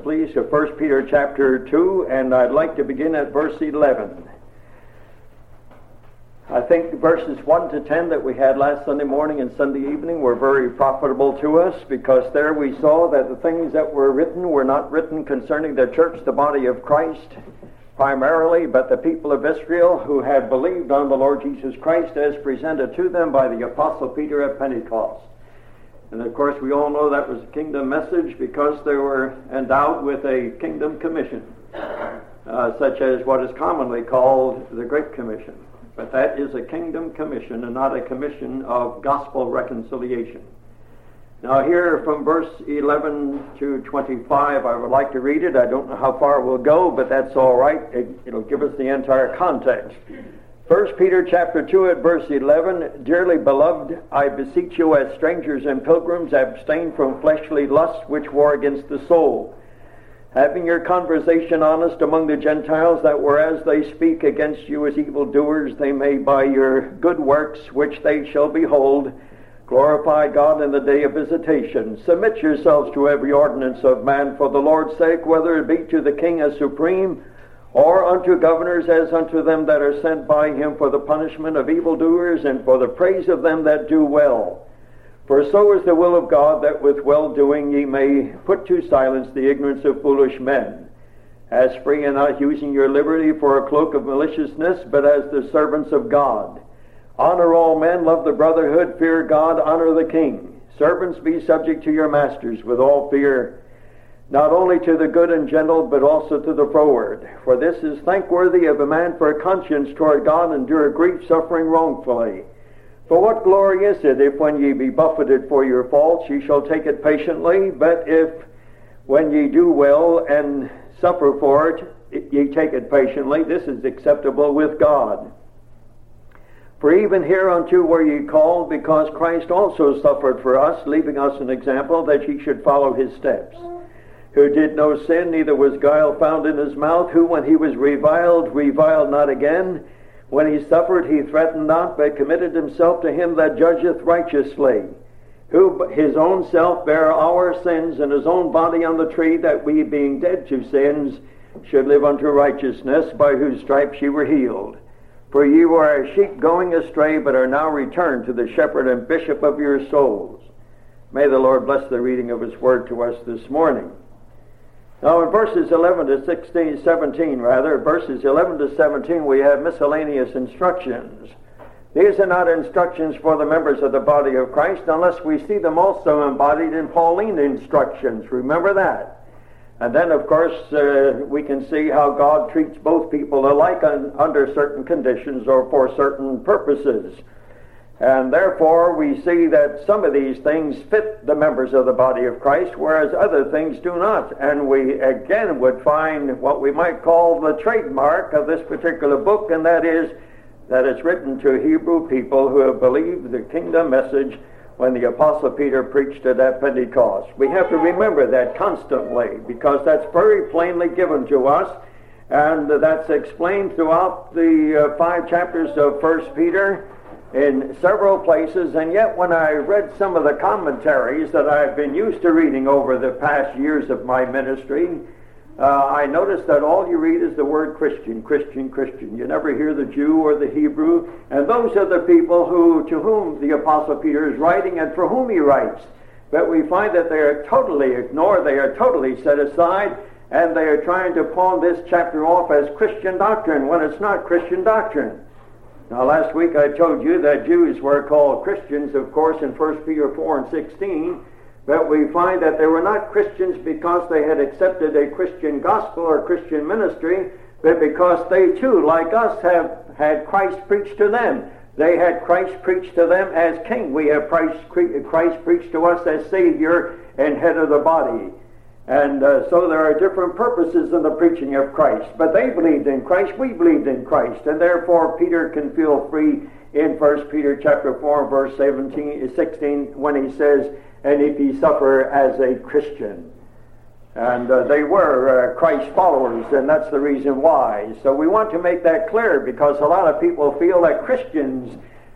please, to 1 Peter chapter 2, and I'd like to begin at verse 11. I think verses 1 to 10 that we had last Sunday morning and Sunday evening were very profitable to us, because there we saw that the things that were not written concerning the church, the body of Christ, primarily, but the people of Israel who had believed on the Lord Jesus Christ as presented to them by the Apostle Peter at Pentecost. And of course we all know that was a kingdom message, because they were endowed with a kingdom commission, such as what is commonly called the Great Commission. But that is a kingdom commission and not a commission of gospel reconciliation. Now here from verse 11 to 25, I would like to read it. I don't know how far we'll go, but that's all right. It'll give us the entire context. 1 Peter chapter 2 at verse 11, Dearly beloved, I beseech you as strangers and pilgrims, abstain from fleshly lusts which war against the soul, having your conversation honest among the Gentiles, that whereas they speak against you as evildoers, they may by your good works, which they shall behold, glorify God in the day of visitation. Submit yourselves to every ordinance of man for the Lord's sake, whether it be to the king as supreme, or unto governors as unto them that are sent by him for the punishment of evildoers and for the praise of them that do well. For so is the will of God, that with well-doing ye may put to silence the ignorance of foolish men, as free and not using your liberty for a cloak of maliciousness, but as the servants of God. Honor all men, love the brotherhood, fear God, honor the king. Servants, be subject to your masters with all fear, not only to the good and gentle, but also to the froward. For this is thankworthy of a man for a conscience toward God endure grief, suffering wrongfully. For what glory is it, if when ye be buffeted for your faults, ye shall take it patiently? But if when ye do well and suffer for it, ye take it patiently, this is acceptable with God. For even hereunto were ye called, because Christ also suffered for us, leaving us an example that ye should follow his steps. Who did no sin, neither was guile found in his mouth, who when he was reviled not again. When he suffered, he threatened not, but committed himself to him that judgeth righteously, who his own self bare our sins in his own body on the tree, that we, being dead to sins, should live unto righteousness, by whose stripes ye were healed. For ye were as sheep going astray, but are now returned to the shepherd and bishop of your souls. May the Lord bless the reading of his word to us this morning. Now in verses 11 to 17, we have miscellaneous instructions. These are not instructions for the members of the body of Christ, unless we see them also embodied in Pauline instructions. Remember that. And then, of course, we can see how God treats both people alike under certain conditions or for certain purposes. And therefore, we see that some of these things fit the members of the body of Christ, whereas other things do not. And we again would find what we might call the trademark of this particular book, and that is that it's written to Hebrew people who have believed the kingdom message when the Apostle Peter preached it at Pentecost. We have to remember that constantly, because that's very plainly given to us, and that's explained throughout the 5 chapters of 1 Peter in several places. And yet when I read some of the commentaries that I've been used to reading over the past years of my ministry, I noticed that all you read is the word Christian, Christian, Christian. You never hear the Jew or the Hebrew, and those are the people to whom the Apostle Peter is writing and for whom he writes. But we find that they are totally ignored, they are totally set aside, and they are trying to pawn this chapter off as Christian doctrine when it's not Christian doctrine. Now last week I told you that Jews were called Christians, of course, in 1 Peter 4 and 16, but we find that they were not Christians because they had accepted a Christian gospel or Christian ministry, but because they too, like us, have had Christ preached to them. They had Christ preached to them as King. We have Christ preached to us as Savior and head of the body. And so there are different purposes in the preaching of Christ. But they believed in Christ, we believed in Christ, and therefore Peter can feel free in 1 Peter chapter 4, verse 16, when he says, and if ye suffer as a Christian. And they were Christ followers, and that's the reason why. So we want to make that clear, because a lot of people feel that Christians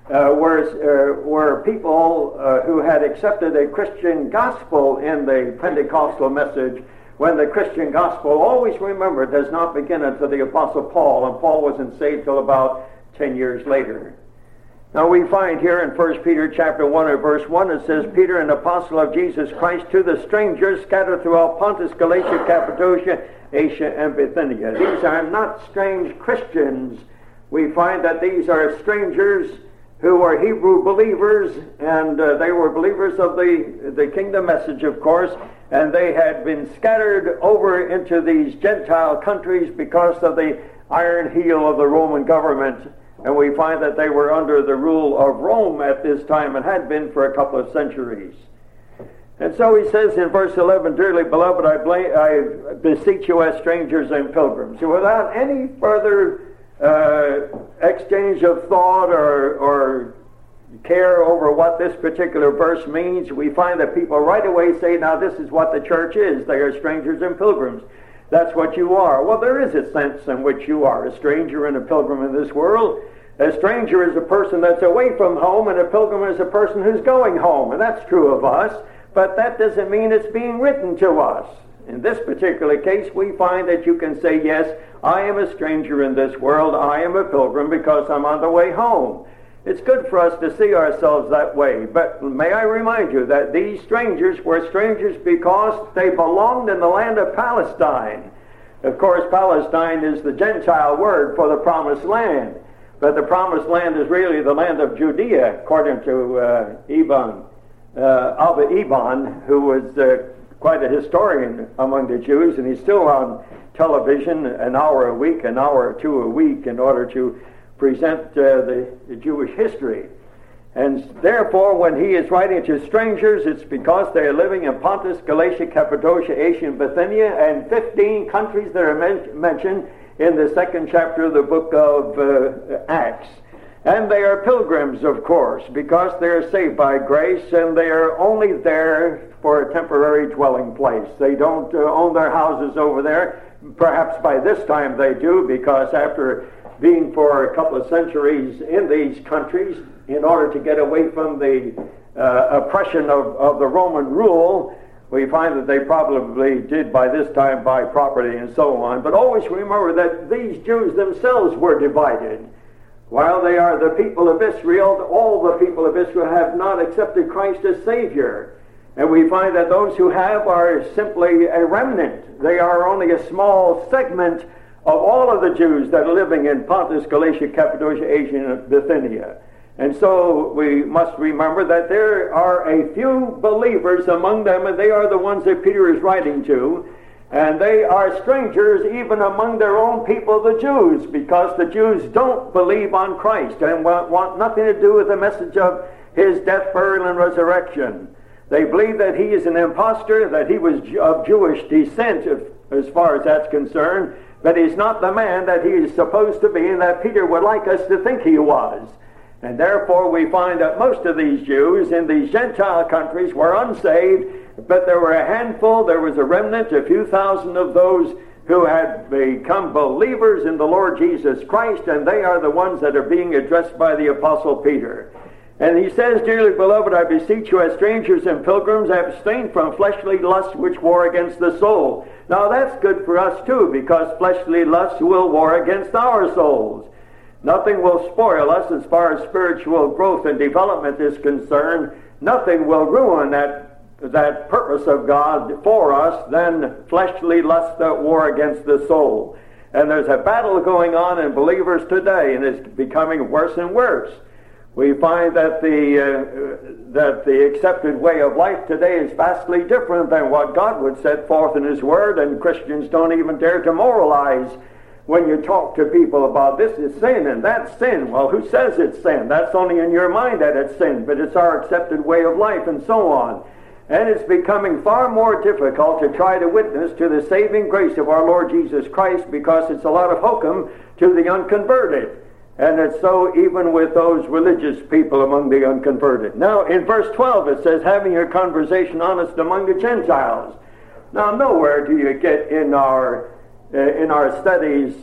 were people who had accepted a Christian gospel in the Pentecostal message, when the Christian gospel, always remember, does not begin until the Apostle Paul, and Paul wasn't saved till about 10 years later. Now we find here in 1 Peter chapter 1 and verse 1, it says, Peter, an apostle of Jesus Christ, to the strangers scattered throughout Pontus, Galatia, Cappadocia, Asia, and Bithynia. These are not strange Christians. We find that these are strangers who are Hebrew believers, and they were believers of the kingdom message, of course, and they had been scattered over into these Gentile countries because of the iron heel of the Roman government. And we find that they were under the rule of Rome at this time and had been for a couple of centuries. And so he says in verse 11, Dearly beloved, I beseech you as strangers and pilgrims. So without any further exchange of thought or care over what this particular verse means, we find that people right away say, now this is what the church is. They are strangers and pilgrims. That's what you are. Well, there is a sense in which you are a stranger and a pilgrim in this world. A stranger is a person that's away from home, and a pilgrim is a person who's going home. And that's true of us, but that doesn't mean it's being written to us. In this particular case, we find that you can say, yes, I am a stranger in this world. I am a pilgrim because I'm on the way home. It's good for us to see ourselves that way. But may I remind you that these strangers were strangers because they belonged in the land of Palestine. Of course, Palestine is the Gentile word for the promised land. But the promised land is really the land of Judea, according to Abba Eban, who was quite a historian among the Jews, and he's still on television an hour a week, an hour or two a week, in order to present the Jewish history. And therefore, when he is writing to strangers, it's because they are living in Pontus, Galatia, Cappadocia, Asia, and Bithynia, and 15 countries that are mentioned in the second chapter of the book of Acts. And they are pilgrims, of course, because they are saved by grace, and they are only there for a temporary dwelling place. They don't own their houses over there. Perhaps by this time they do, because after being for a couple of centuries in these countries, in order to get away from the oppression of the Roman rule, we find that they probably did by this time buy property and so on. But always remember that these Jews themselves were divided. While they are the people of Israel, all the people of Israel have not accepted Christ as Savior. And we find that those who have are simply a remnant. They are only a small segment of all of the Jews that are living in Pontus, Galatia, Cappadocia, Asia, and Bithynia. And so we must remember that there are a few believers among them, and they are the ones that Peter is writing to. And they are strangers even among their own people, the Jews, because the Jews don't believe on Christ and want nothing to do with the message of his death, burial, and resurrection. They believe that he is an impostor, that he was of Jewish descent, as far as that's concerned, but he's not the man that he is supposed to be, and that Peter would like us to think he was. And therefore we find that most of these Jews in these Gentile countries were unsaved, but there were a handful, there was a remnant, a few thousand of those who had become believers in the Lord Jesus Christ, and they are the ones that are being addressed by the Apostle Peter. And he says, Dearly beloved, I beseech you as strangers and pilgrims, abstain from fleshly lusts which war against the soul. Now that's good for us too, because fleshly lusts will war against our souls. Nothing will spoil us as far as spiritual growth and development is concerned. Nothing will ruin that purpose of God for us than fleshly lusts that war against the soul. And there's a battle going on in believers today, and it's becoming worse and worse. We find that the accepted way of life today is vastly different than what God would set forth in His Word, and Christians don't even dare to moralize when you talk to people about this is sin and that's sin. Well, who says it's sin? That's only in your mind that it's sin, but it's our accepted way of life and so on. And it's becoming far more difficult to try to witness to the saving grace of our Lord Jesus Christ, because it's a lot of hokum to the unconverted. And it's so even with those religious people among the unconverted. Now, in verse 12 it says, having your conversation honest among the Gentiles. Now, nowhere do you get in our studies,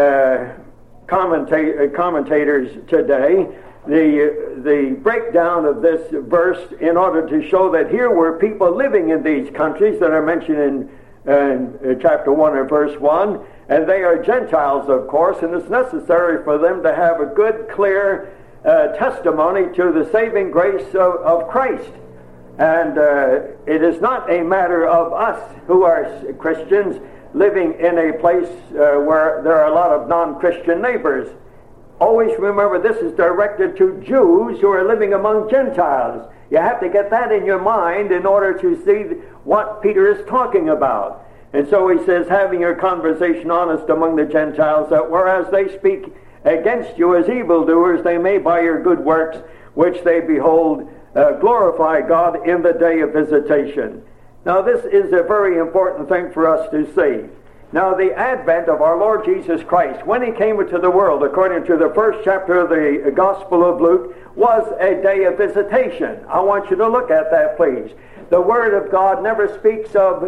commentators today, the breakdown of this verse in order to show that here were people living in these countries that are mentioned in chapter 1 and verse 1. And they are Gentiles, of course, and it's necessary for them to have a good, clear testimony to the saving grace of Christ. And it is not a matter of us who are Christians living in a place where there are a lot of non-Christian neighbors. Always remember, this is directed to Jews who are living among Gentiles. You have to get that in your mind in order to see what Peter is talking about. And so he says, having your conversation honest among the Gentiles, that whereas they speak against you as evildoers, they may by your good works, which they behold, glorify God in the day of visitation. Now this is a very important thing for us to see. Now the advent of our Lord Jesus Christ, when he came into the world, according to the first chapter of the Gospel of Luke, was a day of visitation. I want you to look at that, please. The Word of God never speaks of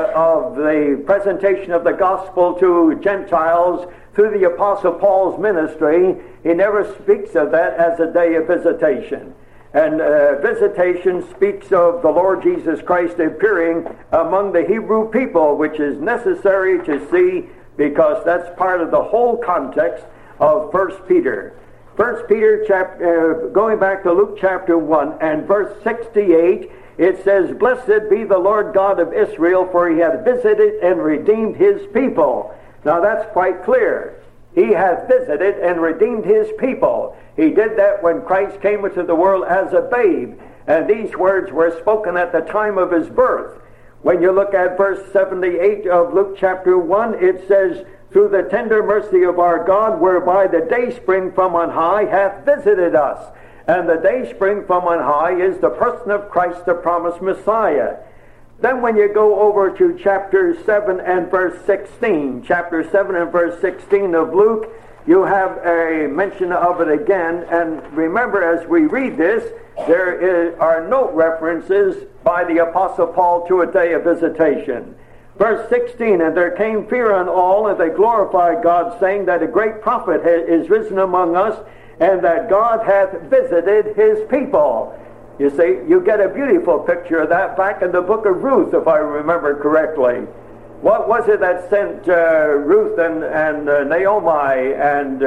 the presentation of the Gospel to Gentiles through the Apostle Paul's ministry. He never speaks of that as a day of visitation. And visitation speaks of the Lord Jesus Christ appearing among the Hebrew people, which is necessary to see because that's part of the whole context of 1 Peter. 1 Peter, going back to Luke chapter 1 and verse 68, it says, "Blessed be the Lord God of Israel, for he hath visited and redeemed his people." Now that's quite clear. He hath visited and redeemed his people. He did that when Christ came into the world as a babe. And these words were spoken at the time of his birth. When you look at verse 78 of Luke chapter 1, it says, "Through the tender mercy of our God, whereby the dayspring from on high hath visited us." And the dayspring from on high is the person of Christ, the promised Messiah. Then when you go over to chapter 7 and verse 16, chapter 7 and verse 16 of Luke, you have a mention of it again. And remember, as we read this, there are no references by the Apostle Paul to a day of visitation. Verse 16, "And there came fear on all, and they glorified God, saying that a great prophet is risen among us, and that God hath visited his people." You see, you get a beautiful picture of that back in the book of Ruth, if I remember correctly. What was it that sent Ruth and Naomi and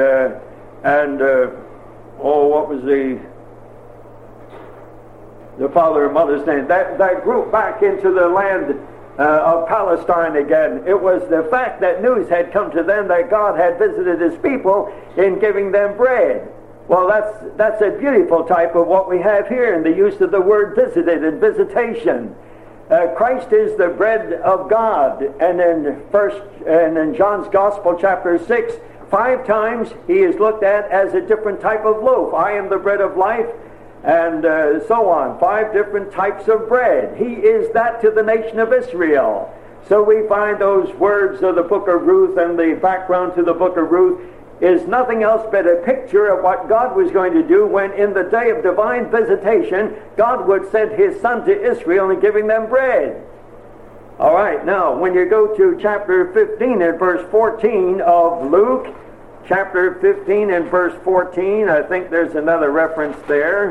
what was the father and mother's name? That group back into the land of Palestine again. It was the fact that news had come to them that God had visited his people in giving them bread. Well, that's a beautiful type of what we have here in the use of the word visited and visitation. Christ is the bread of God, and in John's Gospel, chapter 6, 5 times he is looked at as a different type of loaf. "I am the bread of life," and so on. 5 different types of bread. He is that to the nation of Israel. So we find those words of the book of Ruth, and the background to the book of Ruth is nothing else but a picture of what God was going to do when in the day of divine visitation God would send his son to Israel and giving them bread. All right, now when you go to chapter 15 and verse 14 of Luke, chapter 15 and verse 14, I think there's another reference there.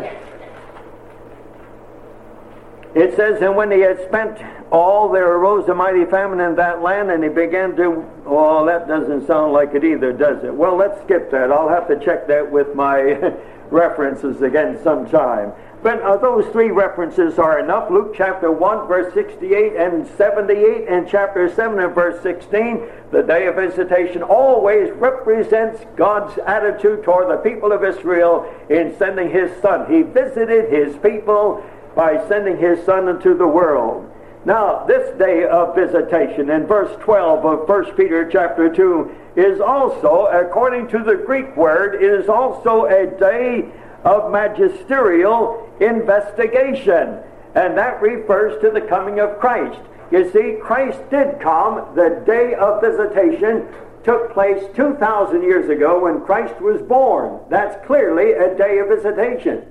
It says, "And when he had spent all, there arose a mighty famine in that land, and he began to..." Oh, that doesn't sound like it either, does it? Well, let's skip that. I'll have to check that with my references again sometime. But those 3 references are enough. Luke chapter 1, verse 68 and 78, and chapter 7 and verse 16. The day of visitation always represents God's attitude toward the people of Israel in sending his son. He visited his people by sending his son into the world. Now, this day of visitation in verse 12 of 1 Peter chapter 2 is also, according to the Greek word, is also a day of magisterial investigation. And that refers to the coming of Christ. You see, Christ did come. The day of visitation took place 2,000 years ago when Christ was born. That's clearly a day of visitation.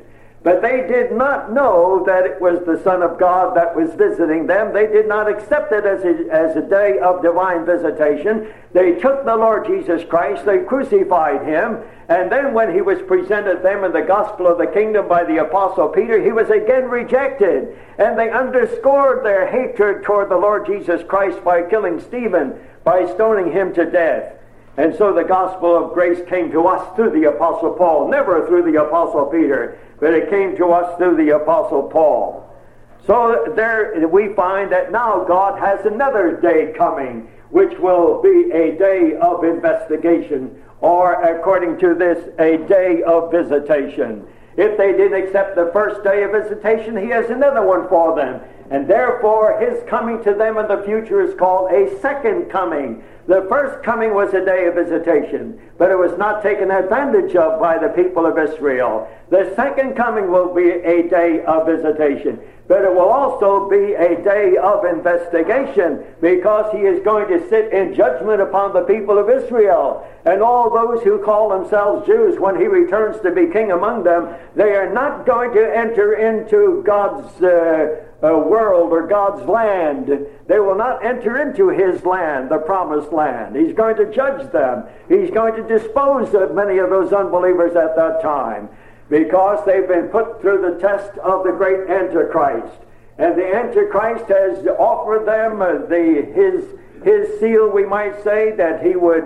But they did not know that it was the Son of God that was visiting them. They did not accept it as a day of divine visitation. They took the Lord Jesus Christ, they crucified him, and then when he was presented them in the gospel of the kingdom by the Apostle Peter, he was again rejected. And they underscored their hatred toward the Lord Jesus Christ by killing Stephen, by stoning him to death. And so the gospel of grace came to us through the Apostle Paul, never through the Apostle Peter, but it came to us through the Apostle Paul. So there we find that now God has another day coming, which will be a day of investigation, or according to this, a day of visitation. If they didn't accept the first day of visitation, he has another one for them. And therefore, his coming to them in the future is called a second coming. The first coming was a day of visitation, but it was not taken advantage of by the people of Israel. The second coming will be a day of visitation, but it will also be a day of investigation, because he is going to sit in judgment upon the people of Israel. And all those who call themselves Jews, when he returns to be king among them, they are not going to enter into God's world or God's land. They will not enter into his land, the promised land. He's going to judge them. He's going to dispose of many of those unbelievers at that time, because they've been put through the test of the great Antichrist. And the Antichrist has offered them his seal, we might say, that he would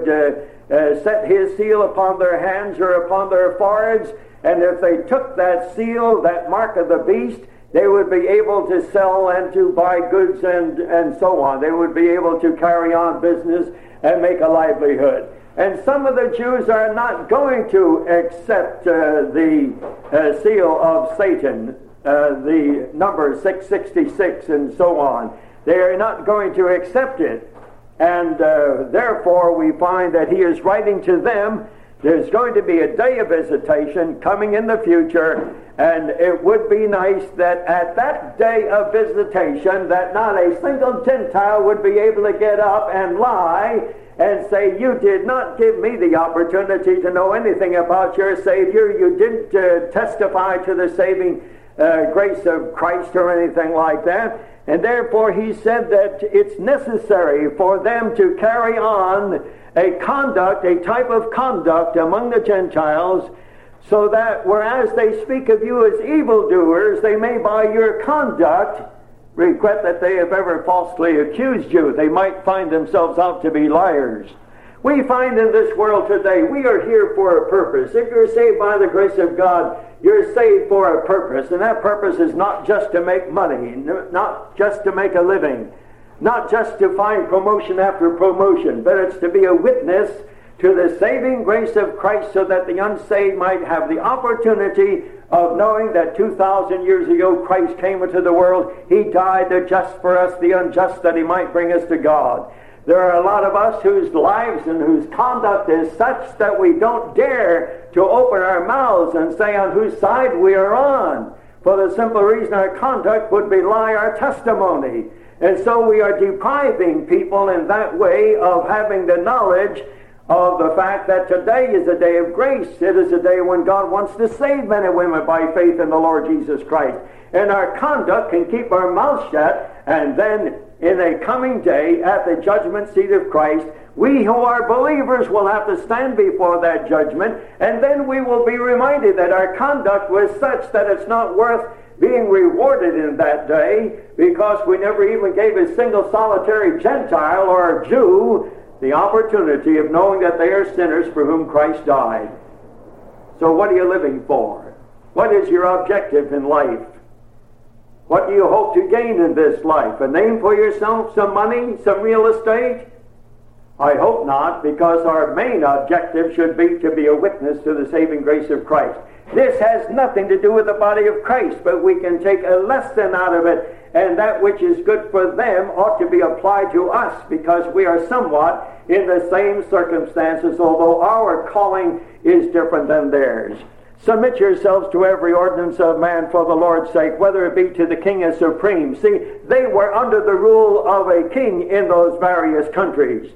set his seal upon their hands or upon their foreheads. And if they took that seal, that mark of the beast, they would be able to sell and to buy goods and so on. They would be able to carry on business and make a livelihood. And some of the Jews are not going to accept the seal of Satan, the number 666 and so on. They are not going to accept it. And therefore we find that he is writing to them. There's going to be a day of visitation coming in the future, and it would be nice that at that day of visitation that not a single Gentile would be able to get up and lie and say, you did not give me the opportunity to know anything about your Savior. You didn't testify to the saving grace of Christ or anything like that. And therefore he said that it's necessary for them to carry on a conduct, a type of conduct among the Gentiles, so that whereas they speak of you as evildoers, they may by your conduct regret that they have ever falsely accused you. They might find themselves out to be liars. We find in this world today, we are here for a purpose. If you're saved by the grace of God, you're saved for a purpose. And that purpose is not just to make money, not just to make a living, not just to find promotion after promotion, but it's to be a witness to the saving grace of Christ, so that the unsaved might have the opportunity of knowing that 2,000 years ago Christ came into the world. He died the just for us, the unjust, that he might bring us to God. There are a lot of us whose lives and whose conduct is such that we don't dare to open our mouths and say on whose side we are on, for the simple reason our conduct would belie our testimony. And so we are depriving people in that way of having the knowledge of the fact that today is a day of grace. It is a day when God wants to save men and women by faith in the Lord Jesus Christ. And our conduct can keep our mouth shut, and then in a coming day at the judgment seat of Christ, we who are believers will have to stand before that judgment, and then we will be reminded that our conduct was such that it's not worth being rewarded in that day, because we never even gave a single solitary Gentile or a Jew the opportunity of knowing that they are sinners for whom Christ died. So what are you living for? What is your objective in life? What do you hope to gain in this life? A name for yourself? Some money? Some real estate? I hope not, because our main objective should be to be a witness to the saving grace of Christ. This has nothing to do with the body of Christ, but we can take a lesson out of it, and that which is good for them ought to be applied to us, because we are somewhat in the same circumstances, although our calling is different than theirs. Submit yourselves to every ordinance of man for the Lord's sake, whether it be to the king as supreme. See, they were under the rule of a king in those various countries.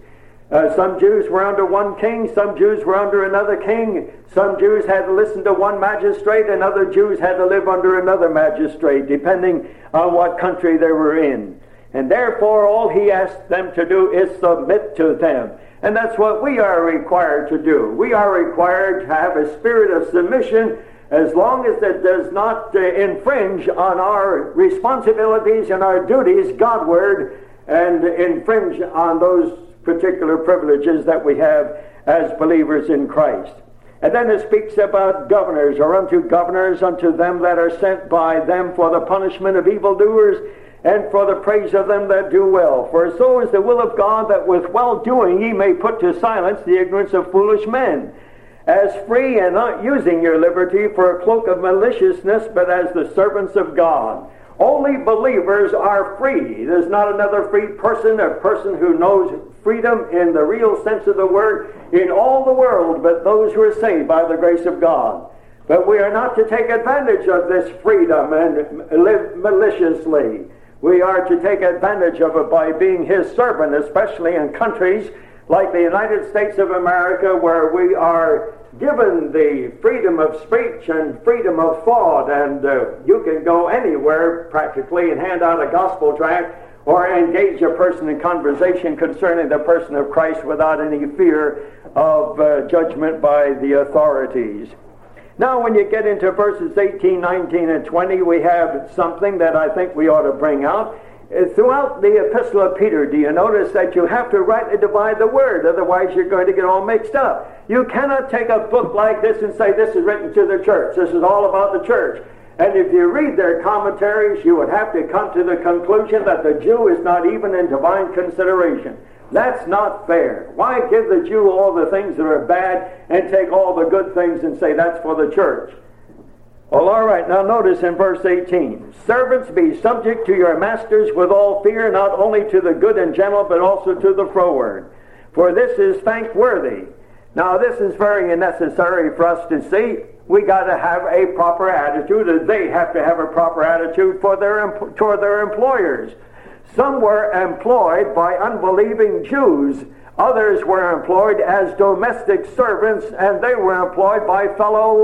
Some Jews were under one king, some Jews were under another king, some Jews had to listen to one magistrate, and other Jews had to live under another magistrate, depending on what country they were in. And therefore, all he asked them to do is submit to them. And that's what we are required to do. We are required to have a spirit of submission as long as it does not infringe on our responsibilities and our duties Godward and infringe on those particular privileges that we have as believers in Christ. And then it speaks about governors, or unto governors, unto them that are sent by them for the punishment of evildoers and for the praise of them that do well. For so is the will of God, that with well-doing ye may put to silence the ignorance of foolish men, as free and not using your liberty for a cloak of maliciousness, but as the servants of God. Only believers are free. There's not another free person, a person who knows freedom in the real sense of the word in all the world, but those who are saved by the grace of God. But we are not to take advantage of this freedom and live maliciously. We are to take advantage of it by being His servant, especially in countries like the United States of America, where we are given the freedom of speech and freedom of thought, and you can go anywhere practically and hand out a gospel tract or engage a person in conversation concerning the person of Christ without any fear of judgment by the authorities. Now, when you get into verses 18, 19, and 20, we have something that I think we ought to bring out. Throughout the Epistle of Peter, do you notice that you have to rightly divide the word? Otherwise, you're going to get all mixed up. You cannot take a book like this and say, this is written to the church. This is all about the church. And if you read their commentaries, you would have to come to the conclusion that the Jew is not even in divine consideration. That's not fair. Why give the Jew all the things that are bad and take all the good things and say that's for the church? Well, all right, now notice in verse 18, servants, be subject to your masters with all fear, not only to the good and gentle, but also to the froward. For this is thankworthy. Now, this is very necessary for us to see. We got to have a proper attitude, and they have to have a proper attitude toward their employers. Some were employed by unbelieving Jews. Others were employed as domestic servants, and they were employed by fellow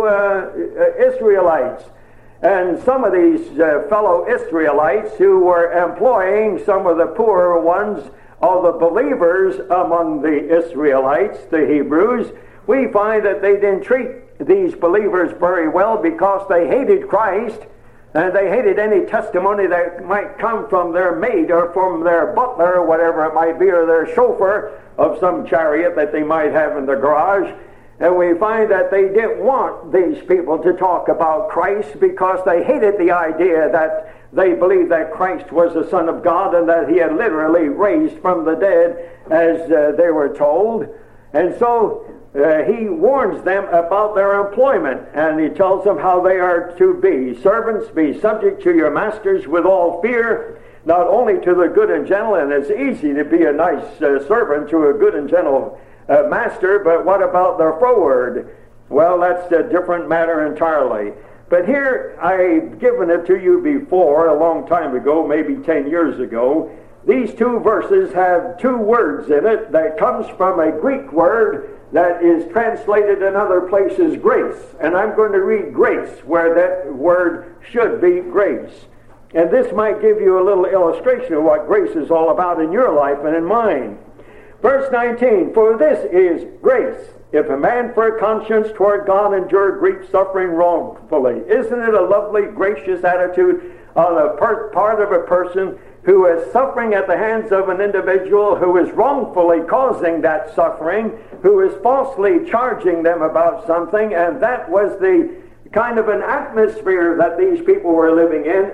Israelites. And some of these fellow Israelites who were employing some of the poorer ones of the believers among the Israelites, the Hebrews, we find that they didn't treat these believers very well because they hated Christ, and they hated any testimony that might come from their maid or from their butler or whatever it might be, or their chauffeur of some chariot that they might have in the garage. And we find that they didn't want these people to talk about Christ because they hated the idea that they believed that Christ was the Son of God and that He had literally raised from the dead, as they were told. And so he warns them about their employment, and he tells them how they are to be. Servants, be subject to your masters with all fear, not only to the good and gentle, and it's easy to be a nice servant to a good and gentle master, but what about the froward? Well, that's a different matter entirely. But here, I've given it to you before, a long time ago, maybe 10 years ago. These two verses have two words in it that comes from a Greek word that is translated in other places grace. And I'm going to read grace where that word should be grace. And this might give you a little illustration of what grace is all about in your life and in mine. Verse 19, for this is grace, if a man for a conscience toward God endure grief, suffering wrongfully. Isn't it a lovely, gracious attitude on the part of a person who is suffering at the hands of an individual who is wrongfully causing that suffering, who is falsely charging them about something, and that was the kind of an atmosphere that these people were living in.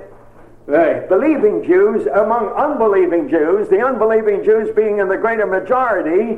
Believing Jews among unbelieving Jews, the unbelieving Jews being in the greater majority,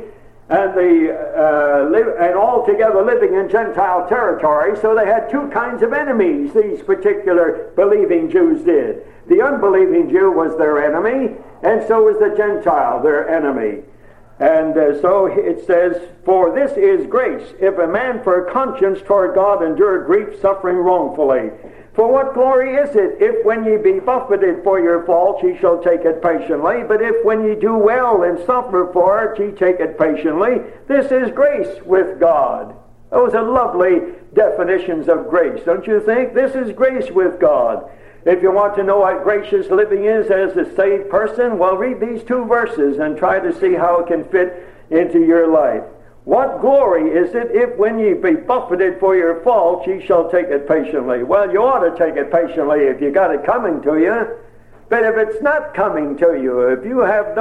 and altogether living in Gentile territory. So they had two kinds of enemies, these particular believing Jews did. The unbelieving Jew was their enemy, and so was the Gentile their enemy. And so it says, for this is grace, if a man for conscience toward God endure grief, suffering wrongfully. For what glory is it, if when ye be buffeted for your faults, ye shall take it patiently? But if when ye do well and suffer for it, ye take it patiently, this is grace with God. Those are lovely definitions of grace, don't you think? This is grace with God. If you want to know what gracious living is as a saved person, well, read these two verses and try to see how it can fit into your life. What glory is it if when ye be buffeted for your faults, ye shall take it patiently? Well, you ought to take it patiently if you got it coming to you. But if it's not coming to you, if you have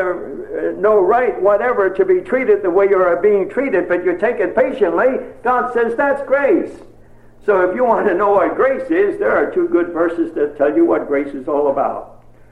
no right whatever to be treated the way you are being treated, but you take it patiently, God says that's grace. So if you want to know what grace is, there are two good verses that tell you what grace is all about.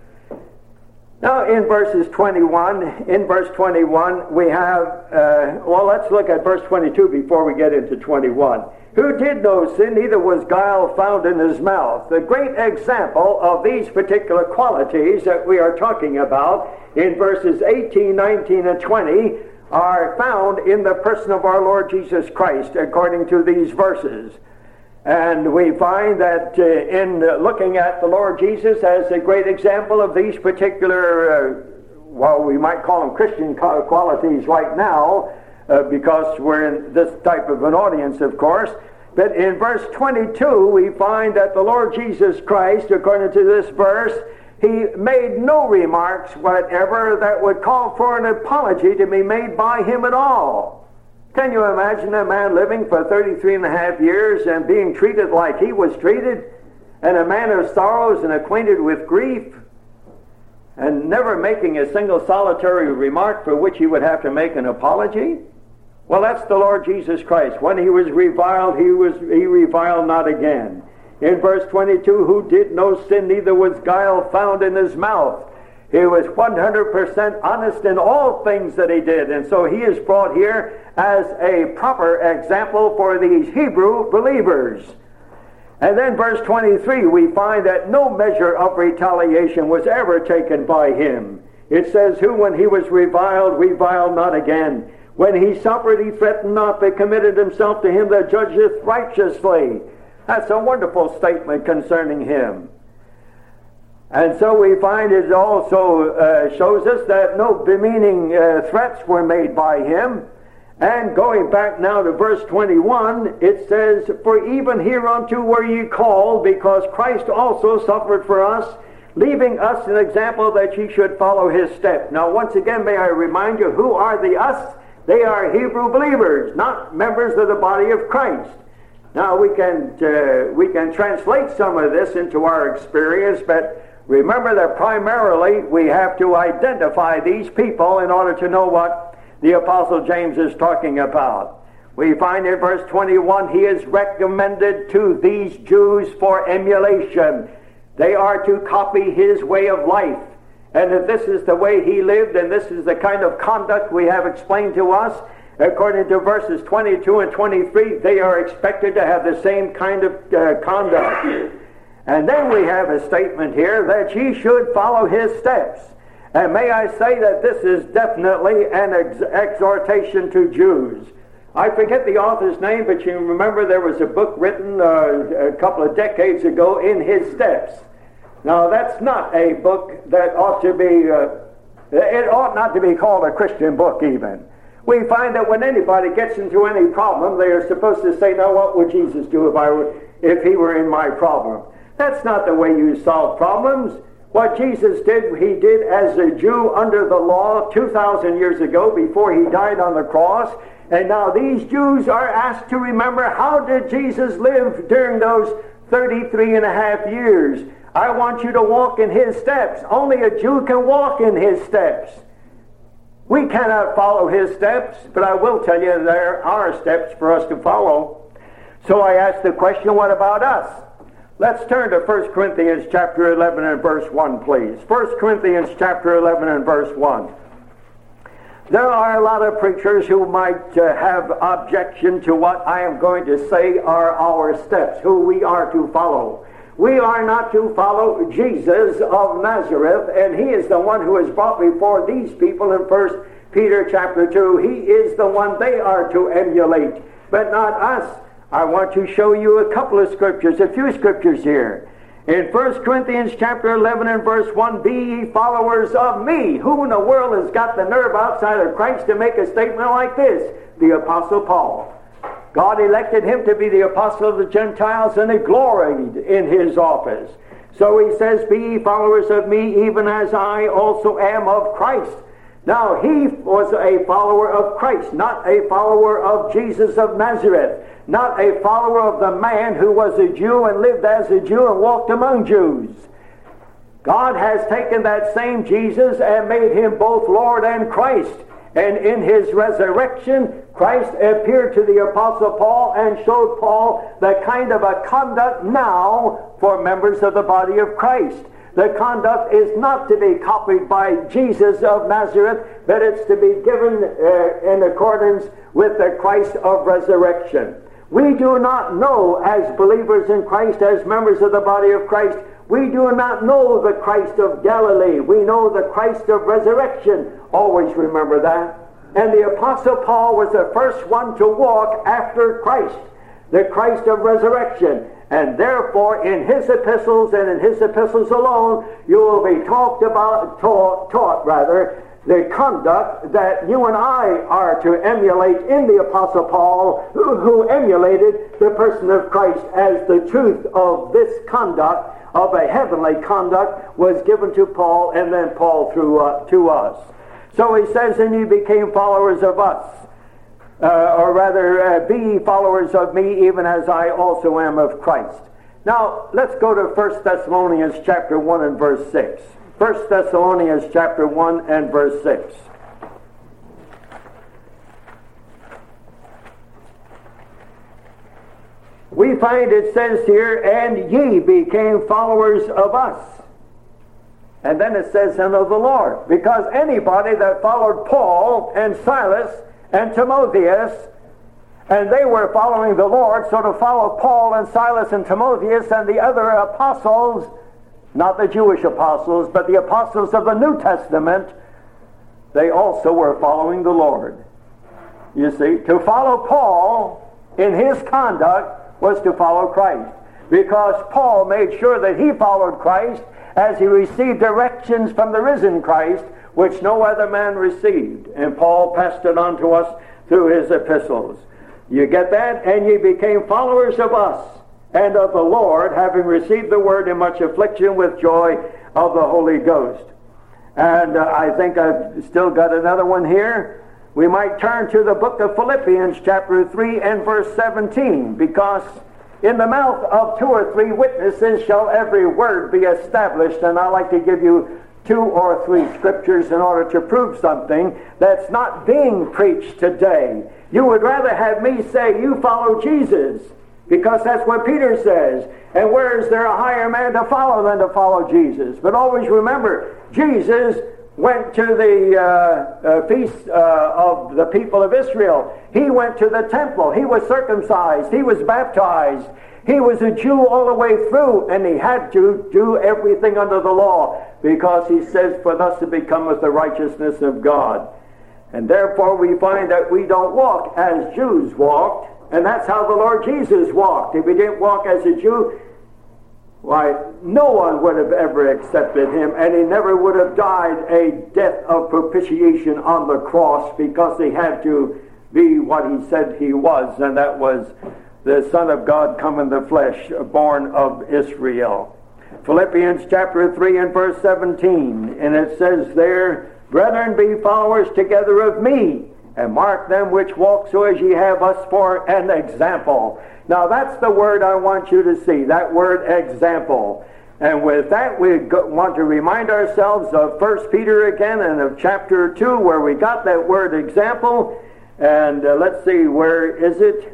Now in verse 21, we have, let's look at verse 22 before we get into 21. Who did no sin, neither was guile found in his mouth. The great example of these particular qualities that we are talking about in verses 18, 19, and 20 are found in the person of our Lord Jesus Christ, according to these verses. And we find that in looking at the Lord Jesus as a great example of these particular, we might call them Christian qualities right now, because we're in this type of an audience, of course. But in verse 22, we find that the Lord Jesus Christ, according to this verse, he made no remarks whatever that would call for an apology to be made by him at all. Can you imagine a man living for 33 and a half years and being treated like he was treated, and a man of sorrows and acquainted with grief, and never making a single solitary remark for which he would have to make an apology? Well, that's the Lord Jesus Christ. When he was reviled, he reviled not again. In verse 22, who did no sin, neither was guile found in his mouth. He was 100% honest in all things that he did. And so he is brought here as a proper example for these Hebrew believers. And then verse 23, we find that no measure of retaliation was ever taken by him. It says, who when he was reviled not again. When he suffered, he threatened not, but committed himself to him that judgeth righteously. That's a wonderful statement concerning him. And so we find it also shows us that no bemeaning threats were made by him. And going back now to verse 21, it says, for even hereunto were ye called, because Christ also suffered for us, leaving us an example that ye should follow his steps. Now once again, may I remind you, who are the us? They are Hebrew believers, not members of the body of Christ. Now we can translate some of this into our experience, but remember that primarily we have to identify these people in order to know what the Apostle James is talking about. We find in verse 21, he is recommended to these Jews for emulation. They are to copy his way of life. And if this is the way he lived, and this is the kind of conduct we have explained to us, according to verses 22 and 23, they are expected to have the same kind of conduct. And then we have a statement here that ye should follow his steps. And may I say that this is definitely an exhortation to Jews. I forget the author's name, but you remember there was a book written a couple of decades ago, In His Steps. Now that's not a book that ought to be, it ought not to be called a Christian book even. We find that when anybody gets into any problem, they are supposed to say, now what would Jesus do if he were in my problem? That's not the way you solve problems. What Jesus did, he did as a Jew under the law 2,000 years ago before he died on the cross. And now these Jews are asked to remember, how did Jesus live during those 33 and a half years? I want you to walk in his steps. Only a Jew can walk in his steps. We cannot follow his steps, but I will tell you there are steps for us to follow. So I ask the question, what about us? Let's turn to 1 Corinthians chapter 11 and verse 1, please. 1 Corinthians chapter 11 and verse 1. There are a lot of preachers who might have objection to what I am going to say are our steps, who we are to follow. We are not to follow Jesus of Nazareth, and he is the one who is brought before these people in 1 Peter chapter 2, he is the one they are to emulate, but not us. I want to show you a couple of scriptures, a few scriptures here. In 1 Corinthians chapter 11 and verse 1, be ye followers of me. Who in the world has got the nerve outside of Christ to make a statement like this? The Apostle Paul. God elected him to be the apostle of the Gentiles, and he gloried in his office. So he says, be ye followers of me, even as I also am of Christ. Now, he was a follower of Christ, not a follower of Jesus of Nazareth, not a follower of the man who was a Jew and lived as a Jew and walked among Jews. God has taken that same Jesus and made him both Lord and Christ. And in his resurrection, Christ appeared to the Apostle Paul and showed Paul the kind of a conduct now for members of the body of Christ. The conduct is not to be copied by Jesus of Nazareth, but it's to be given in accordance with the Christ of resurrection. We do not know, as believers in Christ, as members of the body of Christ, we do not know the Christ of Galilee. We know the Christ of resurrection. Always remember that. And the Apostle Paul was the first one to walk after Christ, the Christ of resurrection. And therefore, in his epistles and in his epistles alone, you will be taught the conduct that you and I are to emulate in the Apostle Paul, who emulated the person of Christ, as the truth of this conduct, of a heavenly conduct, was given to Paul, and then Paul through to us. So he says, and you became followers of us. Be ye followers of me, even as I also am of Christ. Now, let's go to 1 Thessalonians chapter 1 and verse 6. 1 Thessalonians chapter 1 and verse 6. We find it says here, and ye became followers of us. And then it says, and of the Lord. Because anybody that followed Paul and Silas and Timotheus, and they were following the Lord, so to follow Paul and Silas and Timotheus and the other apostles, not the Jewish apostles, but the apostles of the New Testament, they also were following the Lord. You see, to follow Paul in his conduct was to follow Christ, because Paul made sure that he followed Christ as he received directions from the risen Christ, which no other man received. And Paul passed it on to us through his epistles. You get that? And ye became followers of us and of the Lord, having received the word in much affliction with joy of the Holy Ghost. And I think I've still got another one here. We might turn to the book of Philippians chapter 3 and verse 17, because in the mouth of 2 or 3 witnesses shall every word be established. And I like to give you 2 or 3 scriptures in order to prove something that's not being preached today. You would rather have me say, you follow Jesus, because that's what Peter says. And where is there a higher man to follow than to follow Jesus? But always remember, Jesus went to the feast of the people of Israel. He went to the temple. He was circumcised. He was baptized. He was a Jew all the way through, and he had to do everything under the law, because he says, for thus it becometh the righteousness of God. And therefore we find that we don't walk as Jews walked, and that's how the Lord Jesus walked. If he didn't walk as a Jew, why, no one would have ever accepted him, and he never would have died a death of propitiation on the cross, because he had to be what he said he was, and that was the Son of God come in the flesh, born of Israel. Philippians chapter 3 and verse 17, and it says there, brethren, be followers together of me, and mark them which walk so as ye have us for an example. Now that's the word I want you to see, that word example. And with that we want to remind ourselves of 1 Peter again and of chapter 2, where we got that word example. And let's see, where is it?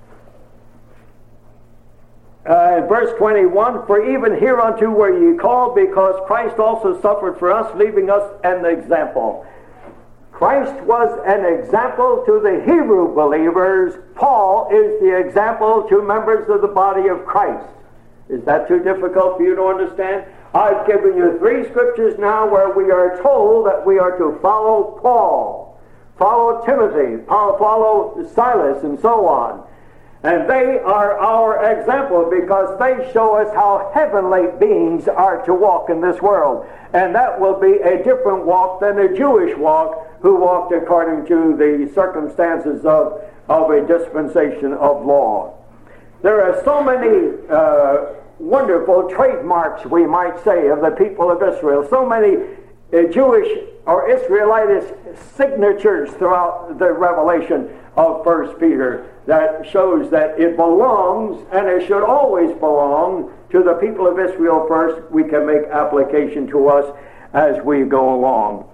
Verse 21, for even hereunto were ye called, because Christ also suffered for us, leaving us an example. Christ was an example to the Hebrew believers. Paul is the example to members of the body of Christ. Is that too difficult for you to understand? I've given you 3 scriptures now where we are told that we are to follow Paul. Timothy, follow Silas, and so on. And they are our example because they show us how heavenly beings are to walk in this world. And that will be a different walk than a Jewish walk who walked according to the circumstances of a dispensation of law. There are so many wonderful trademarks, we might say, of the people of Israel. So many Jewish or Israelitish signatures throughout the revelation of 1 Peter that shows that it belongs, and it should always belong, to the people of Israel first. We can make application to us as we go along.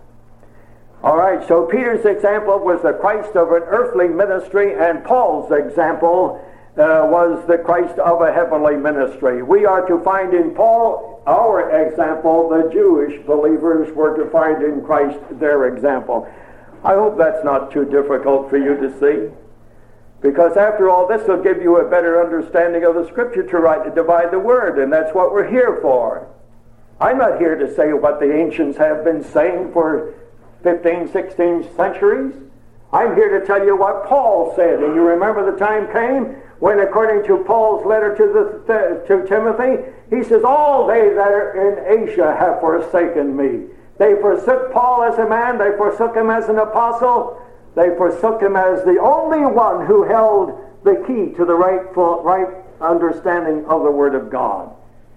All right, so Peter's example was the Christ of an earthly ministry, and Paul's example was the Christ of a heavenly ministry. We are to find in Paul our example. The Jewish believers were to find in Christ their example. I hope that's not too difficult for you to see, because after all, this will give you a better understanding of the Scripture to rightly divide the Word, and that's what we're here for. I'm not here to say what the ancients have been saying for 15, 16 centuries. I'm here to tell you what Paul said. And you remember the time came when, according to Paul's letter to Timothy, he says, all they that are in Asia have forsaken me. They forsook Paul as a man. They forsook him as an apostle. They forsook him as the only one who held the key to the right understanding of the Word of God.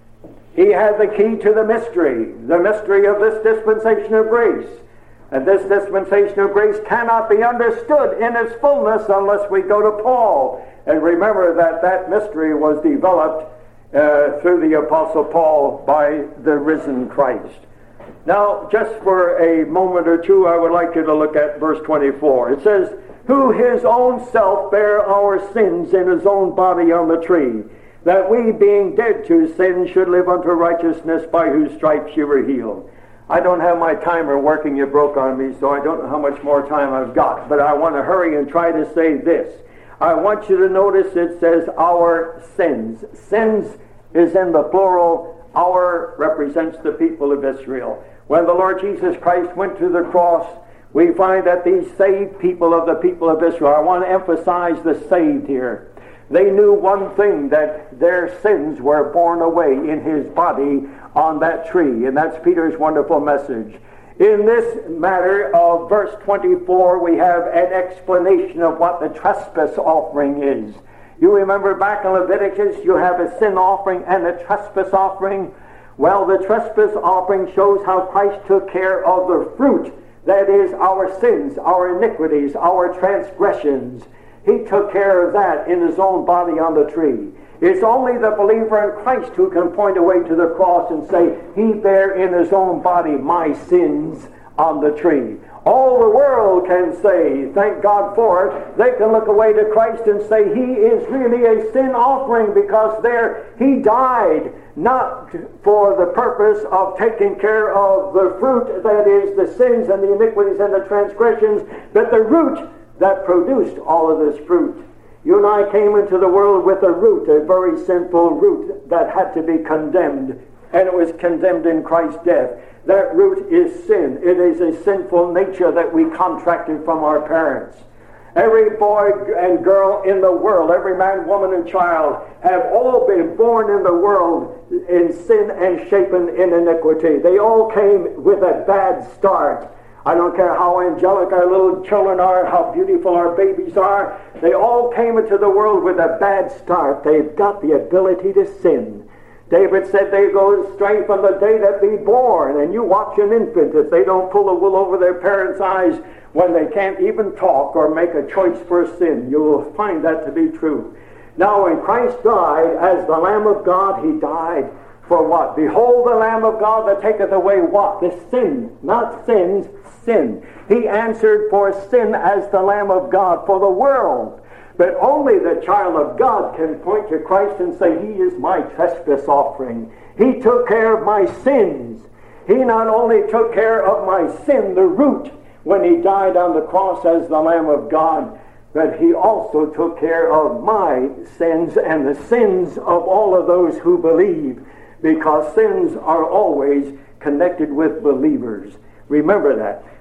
He had the key to the mystery of this dispensation of grace. And this dispensation of grace cannot be understood in its fullness unless we go to Paul. And remember that mystery was developed through the Apostle Paul by the risen Christ. Now, just for a moment or two, I would like you to look at verse 24. It says, who his own self bare our sins in his own body on the tree, that we, being dead to sin, should live unto righteousness, by whose stripes you were healed. I don't have my timer working. It broke on me, so I don't know how much more time I've got. But I want to hurry and try to say this. I want you to notice it says our sins. Sins is in the plural. Our represents the people of Israel. When the Lord Jesus Christ went to the cross, we find that these saved people of the people of Israel, I want to emphasize the saved here. They knew one thing, that their sins were borne away in his body on that tree. And that's Peter's wonderful message. In this matter of verse 24, we have an explanation of what the trespass offering is. You remember back in Leviticus, you have a sin offering and a trespass offering. Well, the trespass offering shows how Christ took care of the fruit, that is, our sins, our iniquities, our transgressions. He took care of that in his own body on the tree. It's only the believer in Christ who can point away to the cross and say, he bare in his own body my sins on the tree. All the world can say, thank God for it. They can look away to Christ and say, he is really a sin offering, because there he died, not for the purpose of taking care of the fruit, that is, the sins and the iniquities and the transgressions, but the root that produced all of this fruit. You and I came into the world with a root, a very sinful root that had to be condemned, and it was condemned in Christ's death. That root is sin. It is a sinful nature that we contracted from our parents. Every boy and girl in the world, every man, woman, and child have all been born in the world in sin and shapen in iniquity. They all came with a bad start. I don't care how angelic our little children are, how beautiful our babies are. They all came into the world with a bad start. They've got the ability to sin. David said they go astray from the day that be born. And you watch an infant, if they don't pull the wool over their parents' eyes when they can't even talk or make a choice for sin, you will find that to be true. Now, when Christ died as the Lamb of God, he died for what? Behold the Lamb of God that taketh away what? The sin, not sins, sin. He answered for sin as the Lamb of God for the world. But only the child of God can point to Christ and say, he is my trespass offering. He took care of my sins. He not only took care of my sin, the root, when he died on the cross as the Lamb of God, but he also took care of my sins and the sins of all of those who believe, because sins are always connected with believers. Remember that.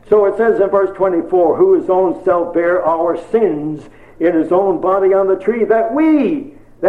So it says in verse 24, who his own self bare our sins in his own body on the tree, that we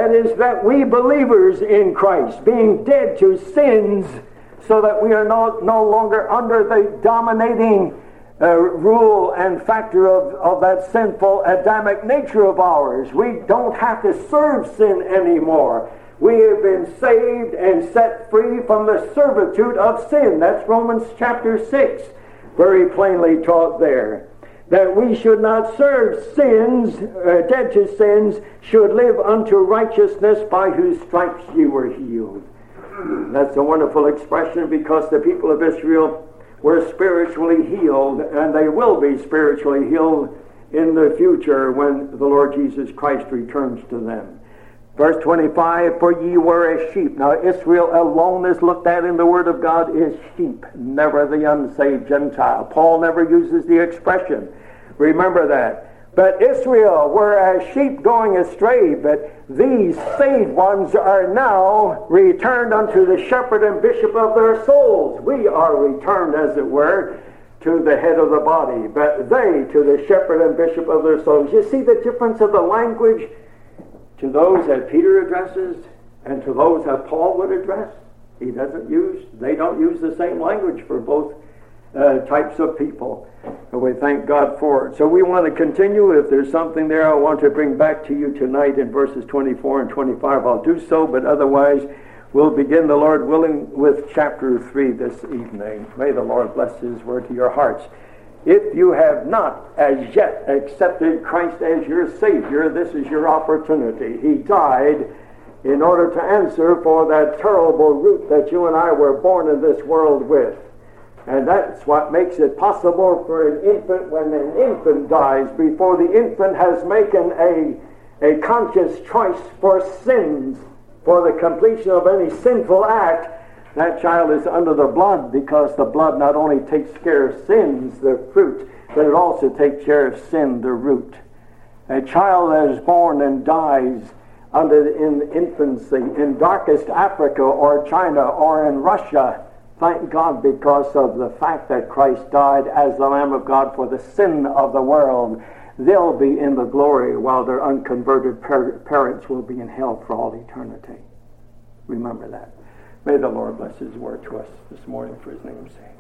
believers in Christ, being dead to sins, so that we are no longer under the dominating rule and factor of that sinful Adamic nature of ours. We don't have to serve sin anymore. We have been saved and set free from the servitude of sin. That's Romans chapter 6, very plainly taught there. That we should not serve sins, dead to sins, should live unto righteousness, by whose stripes ye were healed. That's a wonderful expression, because the people of Israel were spiritually healed, and they will be spiritually healed in the future when the Lord Jesus Christ returns to them. Verse 25, for ye were as sheep. Now Israel alone is looked at in the Word of God as sheep, never the unsaved Gentile. Paul never uses the expression. Remember that. But Israel were as sheep going astray, but these saved ones are now returned unto the shepherd and bishop of their souls. We are returned, as it were, to the head of the body, but they to the shepherd and bishop of their souls. You see the difference of the language to those that Peter addresses and to those that Paul would address? They don't use the same language for both types of people. And we thank God for it. So we want to continue. If there's something there I want to bring back to you tonight in verses 24 and 25, I'll do so, but otherwise we'll begin, the Lord willing, with chapter 3 this evening. May the Lord bless His word to your hearts. If you have not as yet accepted Christ as your Savior, this is your opportunity. He died in order to answer for that terrible root that you and I were born in this world with. And that's what makes it possible for an infant, when an infant dies, before the infant has made a conscious choice for sins, for the completion of any sinful act, that child is under the blood, because the blood not only takes care of sins, the fruit, but it also takes care of sin, the root. A child that is born and dies in infancy in darkest Africa or China or in Russia, thank God, because of the fact that Christ died as the Lamb of God for the sin of the world. They'll be in the glory, while their unconverted parents will be in hell for all eternity. Remember that. May the Lord bless His word to us this morning for His name's sake.